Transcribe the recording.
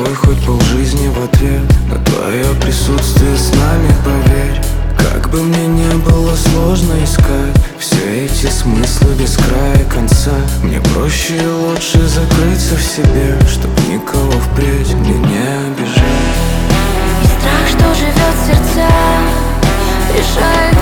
бы хоть полжизни в ответ на твое присутствие с нами, поверь. Как бы мне не было сложно искать все эти смыслы без края и конца, мне проще и лучше закрыться в себе, чтоб никого впредь мне не обижать. И страх, что живет в сердцах, решает